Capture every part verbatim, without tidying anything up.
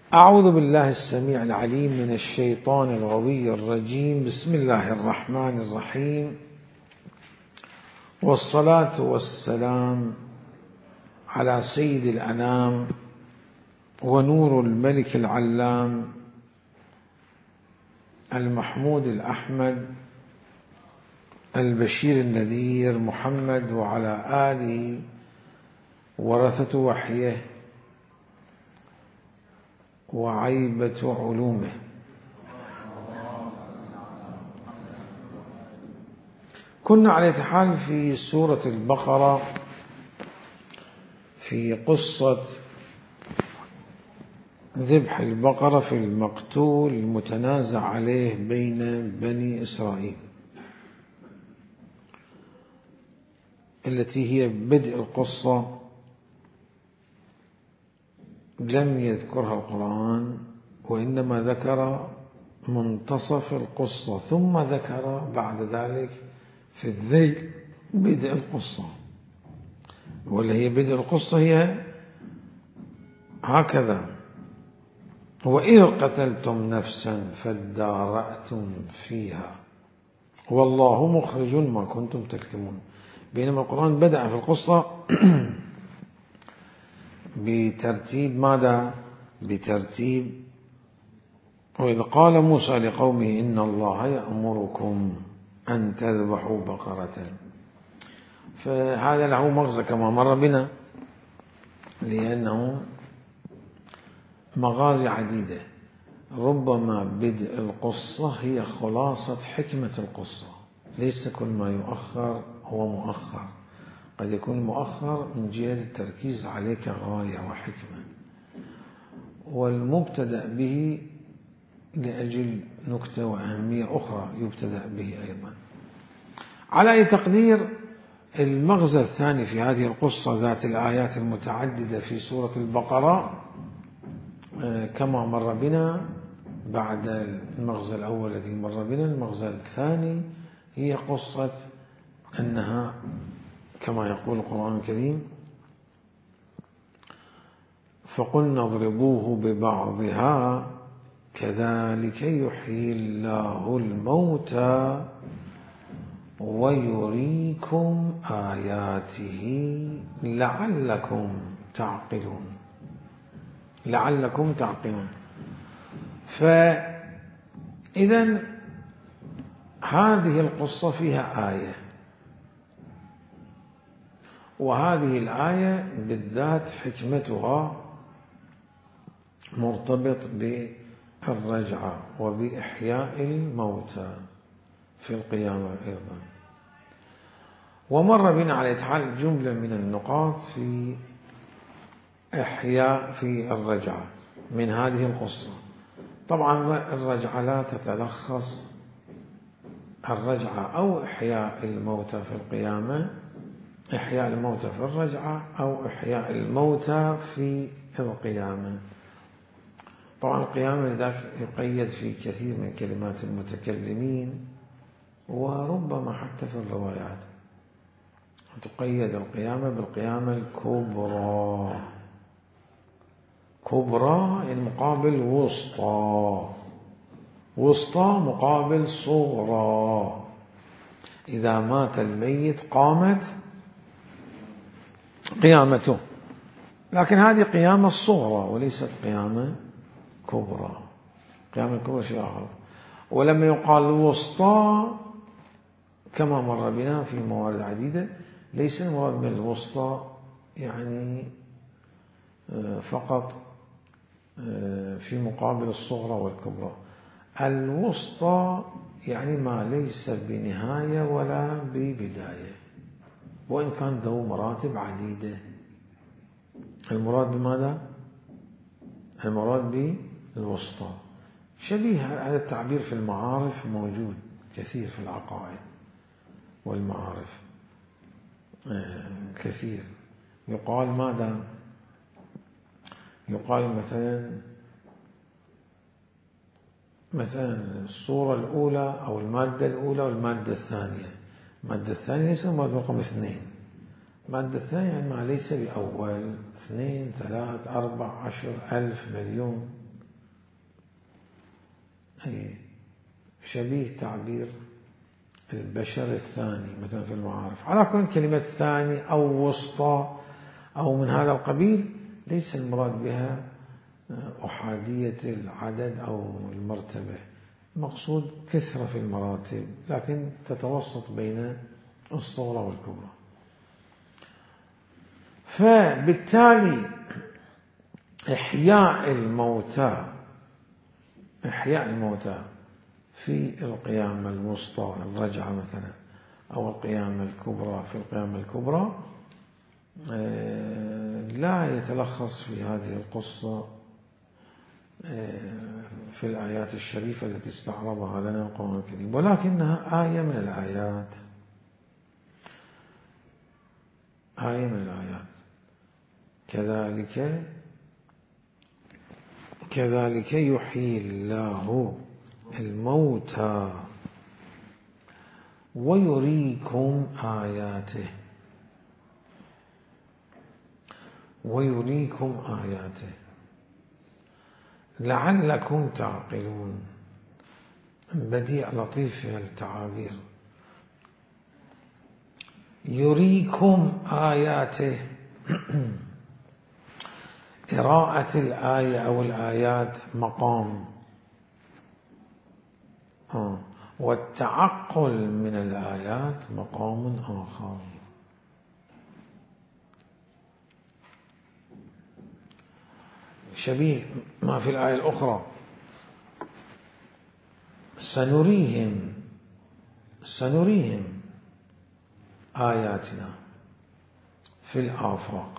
أعوذ بالله السميع العليم من الشيطان الغوي الرجيم. بسم الله الرحمن الرحيم، والصلاة والسلام على سيد الأنام ونور الملك العلام المحمود الأحمد البشير النذير محمد، وعلى آله ورثة وحيه وعيبة علومه. كنا على حال في سورة البقرة في قصة ذبح البقرة في المقتول المتنازع عليه بين بني إسرائيل، التي هي بدء القصة، لم يذكرها القرآن وإنما ذكر منتصف القصة، ثم ذكر بعد ذلك في الذيل بدء القصة. ولا هي بدء القصة هي هكذا: وإذ قتلتم نفسا فادارأتم فيها والله مخرج ما كنتم تكتمون. بينما القرآن بدأ في القصة بترتيب ماذا؟ بترتيب وإذ قال موسى لقومه إن الله يأمركم أن تذبحوا بقرة. فهذا له مغزى كما مر بنا، لأنه مغازي عديدة. ربما بدء القصة هي خلاصة حكمة القصة، ليس كل ما يؤخر هو مؤخر، قد يكون مؤخر من جهة التركيز عليه كغاية وحكمة، والمبتدأ به لأجل نكتة وأهمية أخرى يبتدأ به أيضا. على أي تقدير، المغزى الثاني في هذه القصة ذات الآيات المتعددة في سورة البقرة كما مر بنا بعد المغزى الأول الذي مر بنا، المغزى الثاني هي قصة أنها كما يقول القرآن الكريم: فقلنا اضربوه ببعضها كذلك يحيي الله الموتى ويريكم آياته لعلكم تعقلون. لعلكم تعقلون. فإذا هذه القصة فيها آية، وهذه الآية بالذات حكمتها مرتبط بالرجعة وبإحياء الموتى في القيامة أيضا. ومر بنا على حال جملة من النقاط في إحياء في الرجعة من هذه القصة. طبعا الرجعة لا تتلخص الرجعة أو إحياء الموتى في القيامة، إحياء الموتى في الرجعة أو إحياء الموتى في القيامة. طبعا القيامة لذلك يقيد في كثير من كلمات المتكلمين، وربما حتى في الروايات تقيد القيامة بالقيامة الكبرى. كبرى يعني مقابل وسطى، وسطى مقابل صغرى. إذا مات الميت قامت قيامته، لكن هذه قيامة الصغرى وليست قيامة كبرى. قيامة الكبرى شيء آخر. ولما يقال الوسطى كما مر بنا في موارد عديدة، ليس المراد من الوسطى يعني فقط في مقابل الصغرى والكبرى. الوسطى يعني ما ليس بنهاية ولا ببداية، وإن كان ذو مراتب عديدة. المراد بماذا؟ المراد بالوسطى شبيه هذا التعبير في المعارف، موجود كثير في العقائد والمعارف كثير. يقال ماذا؟ يقال مثلا مثلا الصورة الأولى أو المادة الأولى والمادة الثانية. المادة الثانية ليس المادة رقم اثنين، المادة الثانية يعني ما ليس بأول، اثنين ثلاث أربع عشر ألف مليون شبيه تعبير البشر الثاني مثلا في المعارف. على كل كلمة ثاني أو وسطى أو من هذا القبيل ليس المراد بها أحادية العدد أو المرتبة، المقصود كثرة في المراتب لكن تتوسط بين الصغرى والكبرى. فبالتالي إحياء الموتى إحياء الموتى في القيامة الوسطى الرجعة مثلا أو القيامة الكبرى في القيامة الكبرى لا يتلخص في هذه القصة في الآيات الشريفة التي استعرضها لنا القرآن الكريم، ولكنها آية من الآيات آية من الآيات. كذلك كذلك يحيي الله الموتى ويريكم آياته ويريكم آياته لعلكم تعقلون. بديع لطيف في التعابير. يريكم آياته قراءة الآية أو الآيات مقام، آه. والتعقل من الآيات مقام آخر. شبيه ما في الآية الأخرى سنريهم سنريهم آياتنا في الآفاق.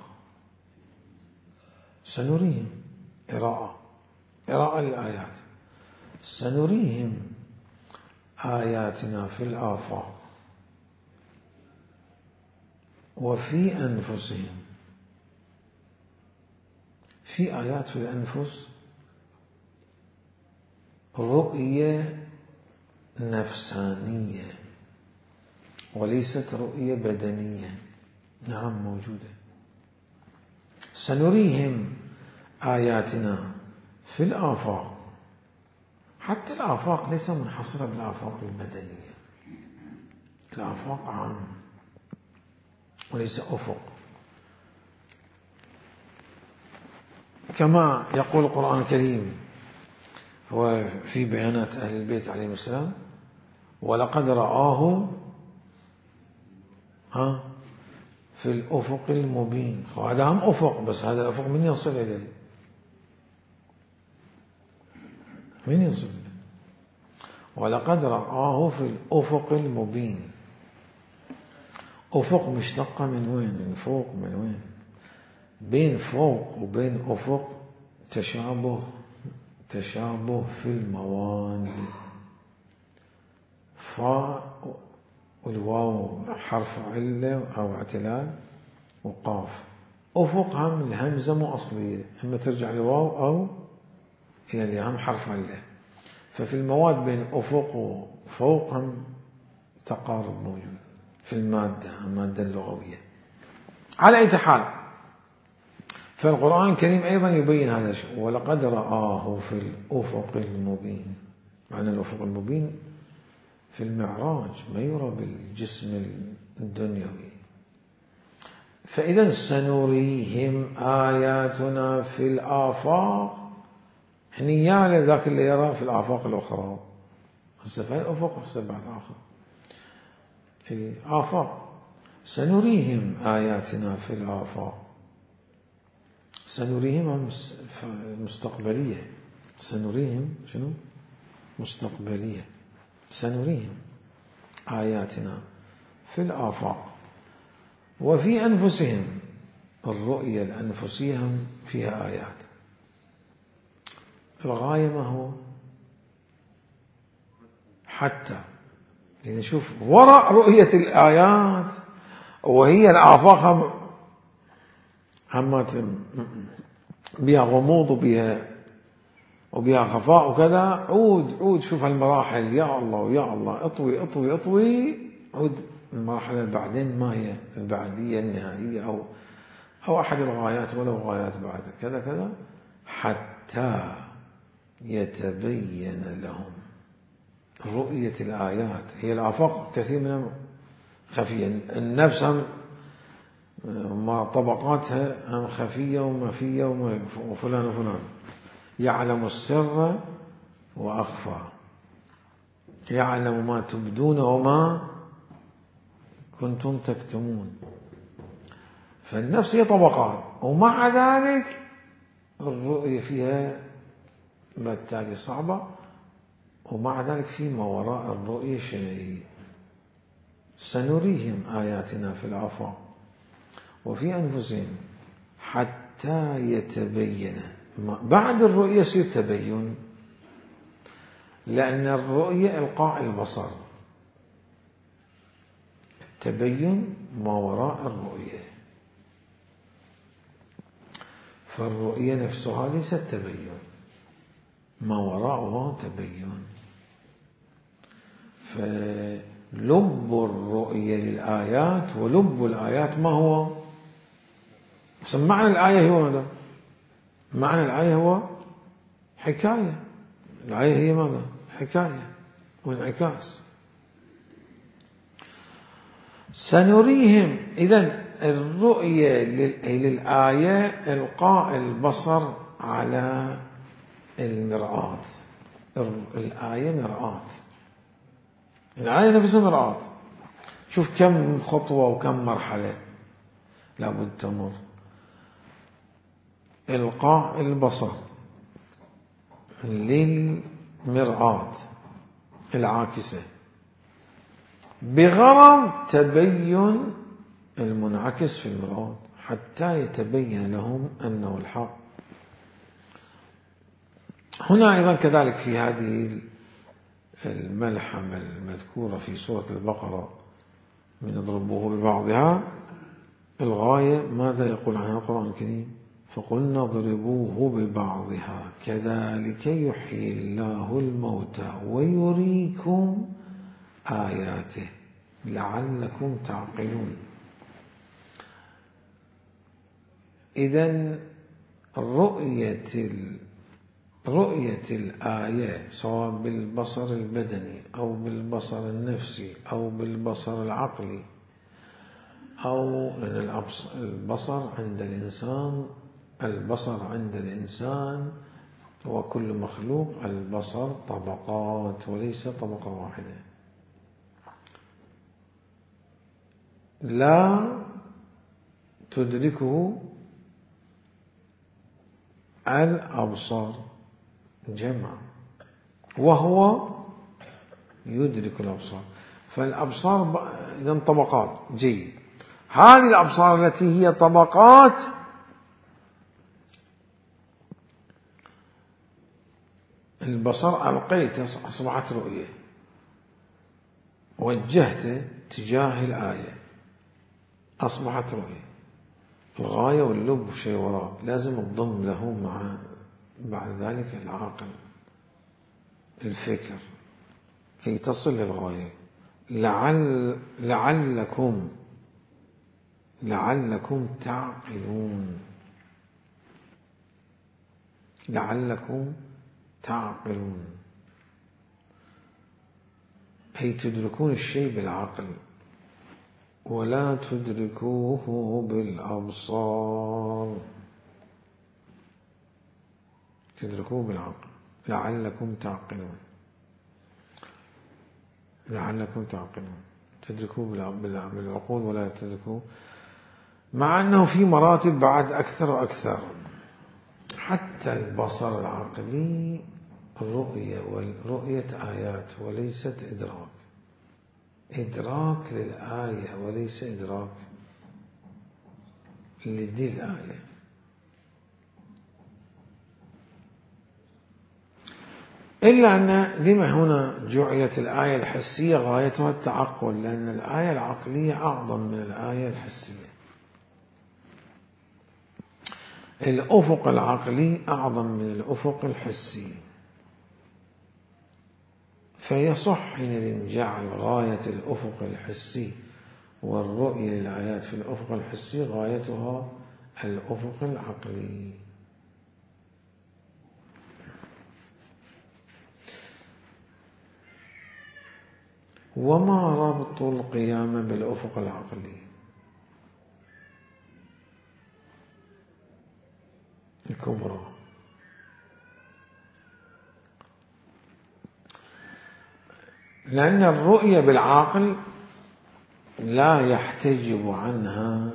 سنريهم قراءة قراءة الآيات سنريهم آياتنا في الآفاق وفي أنفسهم. في آيات في الأنفس رؤية نفسانية وليست رؤية بدنية، نعم موجودة. سنريهم آياتنا في الآفاق، حتى الآفاق ليس منحصرة بالآفاق البدنية، الآفاق عام وليس أفق. كما يقول القرآن الكريم هو في بيانات أهل البيت عليهم السلام ولقد رآه ها في الأفق المبين. هذا هم أفق، بس هذا الأفق من يصل إليه؟ من يصل إليه؟ ولقد رآه في الأفق المبين. أفق مشتقة من وين؟ من فوق. من وين؟ بين فوق وبين أفق تشابه تشابه في المواد. فاء والواو حرف علة أو اعتلال وقاف. أفق هم الهمزة مو أصلية، إما ترجع لواو أو يعني هم حرف علة. ففي المواد بين أفق وفوق هم تقارب موجود في المادة المادة اللغوية. على أي حال، فالقرآن الكريم أيضا يبين هذا الشيء. ولقد رآه في الأفق المبين. معنى الأفق المبين في المعراج ما يرى بالجسم الدنيوي. فإذا سنريهم آياتنا في الآفاق، يعني يا ذاك اللي يرى في الآفاق الأخرى. هسه في الأفق هسه بعد آخر في آفاق. سنريهم آياتنا في الآفاق. سنريهم مستقبلية. سنريهم شنو؟ مستقبلية. سنريهم آياتنا في الآفاق وفي أنفسهم. الرؤية الأنفسية فيها آيات. الغاية ما هو؟ حتى يعني شوف وراء رؤية الآيات وهي الآفاق هم هم بها غموض وبها وبها خفاء وكذا. عود عود شوف هالمراحل، يا الله يا الله، اطوي اطوي اطوي. عود المراحل اللي بعدين ما هي البعدية النهائية أو أو أحد الغايات ولو غايات بعد كذا كذا. حتى يتبين لهم. رؤية الآيات هي الآفاق كثير منها خفية، النفس هم ما طبقاتها هم خفية ومفية وفلان وفلان. يعلم السر وأخفى، يعلم ما تبدون وما كنتم تكتمون. فالنفس هي طبقات، ومع ذلك الرؤية فيها بالتالي صعبة، ومع ذلك في ما وراء الرؤية شيء. سنريهم آياتنا في الآفاق وفي أنفسهم حتى يتبين. بعد الرؤية يصير تبين، لأن الرؤية إلقاء البصر، التبين ما وراء الرؤية. فالرؤية نفسها ليست تبين، ما وراءها تبين. فلب الرؤية للآيات ولب الآيات ما هو؟ معنى الآية هو هذا، معنى الآية هو حكاية. الآية هي ماذا؟ حكاية وانعكاس. سنريهم. إذن الرؤية للآية إلقاء البصر على المرآة. الآية مرآة، الآية نفسها مرآة. شوف كم خطوة وكم مرحلة لابد تمر. إلقاء البصر للمرآة العاكسة بغرض تبين المنعكس في المرآة حتى يتبين لهم أنه الحق. هنا أيضا كذلك في هذه الملحمة المذكورة في سورة البقرة من اضربوه ببعضها، الغاية ماذا يقول عنها القرآن الكريم؟ فقلنا اضربوه ببعضها كذلك يحيي الله الموتى ويريكم آياته لعلكم تعقلون. إذن رؤية رؤية الآية سواء بالبصر البدني أو بالبصر النفسي أو بالبصر العقلي، أو البصر عند الإنسان البصر عند الإنسان وكل مخلوق البصر طبقات وليس طبقة واحدة. لا تدركه الأبصار جمع، وهو يدرك الأبصار. فالأبصار إذن طبقات. جيد. هذه الأبصار التي هي طبقات البصر ألقيته أصبحت رؤية، وجهته تجاه الآية أصبحت رؤية. الغاية واللب شيء وراء، لازم تضم له مع بعد ذلك العقل الفكر كي تصل للغاية. لعل لعلكم لعلكم تعقلون لعلكم تعقلون أي تدركون الشيء بالعقل ولا تدركوه بالأبصار، تدركوه بالعقل. لعلكم تعقلون لعلكم تعقلون تدركوه بالعقول ولا تدركوه، مع أنه في مراتب بعد أكثر وأكثر. حتى البصر العقلي الرؤية والرؤية آيات وليست إدراك، إدراك للآية وليس إدراك لدي الآية. إلا أن لما هنا جعلت الآية الحسية غايتها التعقل، لأن الآية العقلية أعظم من الآية الحسية. الأفق العقلي أعظم من الأفق الحسي، فيصح حينئذ جعل غاية الأفق الحسي والرؤية للآيات في الأفق الحسي غايتها الأفق العقلي. وما ربط القيامة بالأفق العقلي الكبرى؟ لأن الرؤية بالعقل لا يحتجب عنها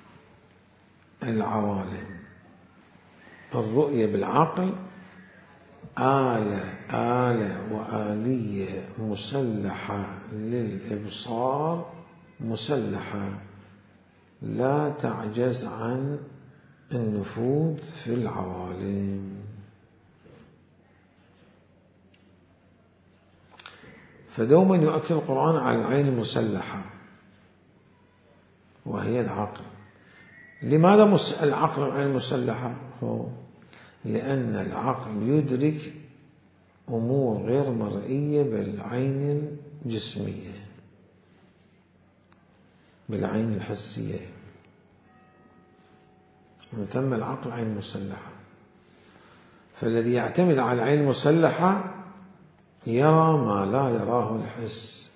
العوالم. الرؤية بالعقل آلة آلة وآلية مسلحة للإبصار، مسلحة لا تعجز عن النفوذ في العوالم. فدوما يؤكد القرآن على العين المسلحة وهي العقل. لماذا العقل والعين المسلحة؟ هو لأن العقل يدرك أمور غير مرئية بالعين الجسمية، بالعين الحسية، من ثم العقل عين مسلحة. فالذي يعتمد على العين المسلحة يرى ما لا يراه الحس،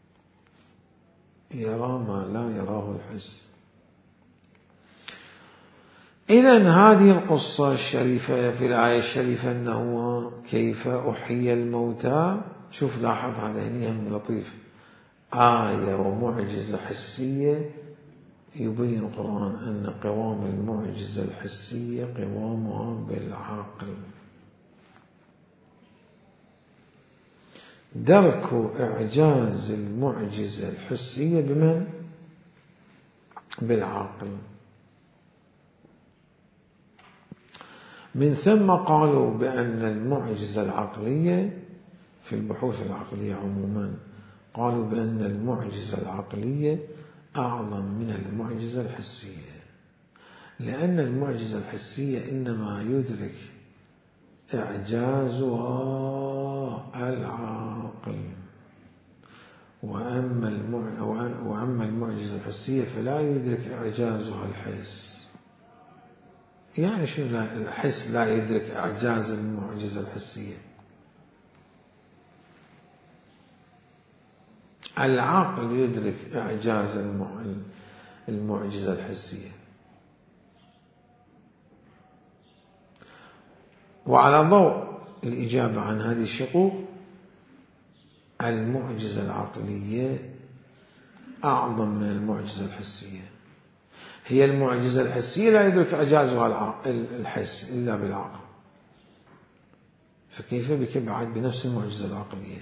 يرى ما لا يراه الحس. إذن هذه القصة الشريفة في الآية الشريفة أنه كيف أحيي الموتى، شوف لاحظ هذا هنا هم لطيف، آية ومعجزة حسية يبين القرآن أن قوام المعجزة الحسية قوامها بالعقل. درك إعجاز المعجزة الحسية بمن؟ بالعقل. من ثم قالوا بأن المعجزة العقلية في البحوث العقلية عموما قالوا بأن المعجزة العقلية أعظم من المعجزة الحسية، لأن المعجزة الحسية إنما يدرك إعجازها العاقل، وأما المعجزة الحسية فلا يدرك إعجازها الحس. يعني شو الحس لا يدرك إعجاز المعجزة الحسية؟ العقل يدرك إعجاز المعجزة الحسية. وعلى ضوء الإجابة عن هذه الشقوق، المعجزة العقلية أعظم من المعجزة الحسية. هي المعجزة الحسية لا يدرك إعجازها الحس إلا بالعقل، فكيف بك بعد بنفس المعجزة العقلية؟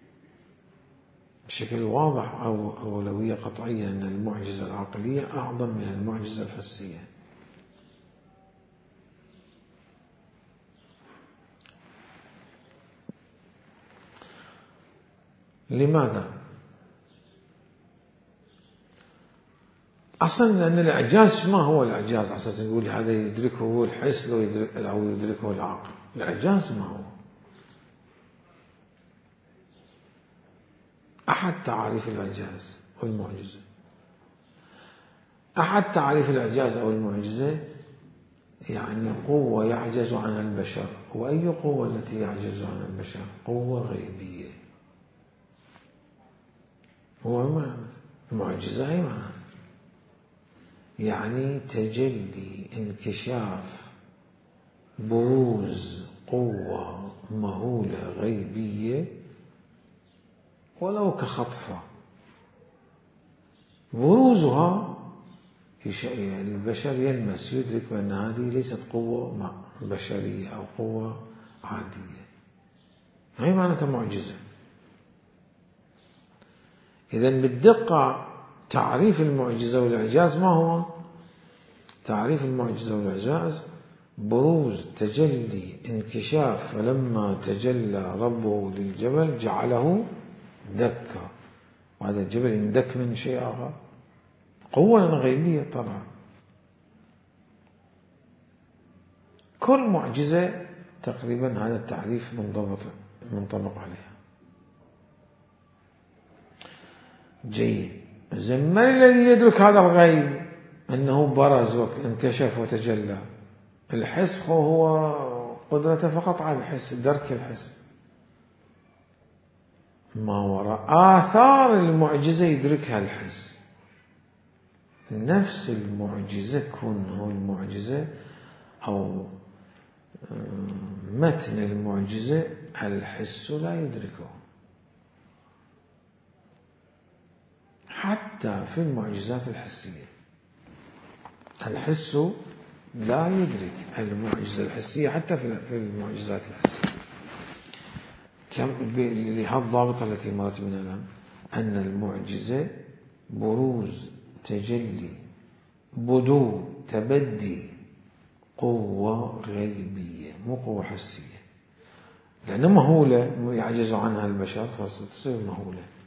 بشكل واضح أو أولوية قطعية أن المعجزة العقلية أعظم من المعجزة الحسية. لماذا؟ أصلا لأن الإعجاز ما هو الإعجاز أساسا نقول هذا يدركه هو الحس لو يدرك أو يدركه العقل. الإعجاز ما هو؟ أحد تعريف الإعجاز والمعجزة، أحد تعريف الإعجاز أو المعجزة يعني قوة يعجز عنها البشر. وأي قوة التي يعجز عنها البشر؟ قوة غيبية. هو ما المعجزة أي معنى؟ يعني تجلي، انكشاف، بروز قوة مهولة غيبية ولو كخطفة، بروزها البشر يلمس يدرك بأن هذه ليست قوة بشرية أو قوة عادية. هي معناتها معجزة. إذن بالدقة تعريف المعجزة والإعجاز ما هو؟ تعريف المعجزة والإعجاز بروز، تجلي، انكشاف. فلما تجلى ربه للجبل جعله دكا، وهذا الجبل يندك من شيء آخر، قوة غيبية طبعا. كل معجزة تقريبا هذا التعريف منضبط منطبق عليها. جيد. من الذي يدرك هذا الغيب أنه برز وانكشف وتجلى؟ الحس هو قدرته فقط على الحس، درك الحس. ما وراء آثار المعجزة يدركها الحس. نفس المعجزة كونه المعجزة أو متن المعجزة الحس لا يدركه، حتى في المعجزات الحسية الحس لا يدرك المعجزة الحسية حتى في المعجزات الحسية. لهذا الضابطة التي مرت بنا الآن، أن المعجزة بروز، تجلي، بدو، تبدي، قوة غيبية مو قوة حسية، لأنها مهولة يعجز عنها البشر فتصير مهولة.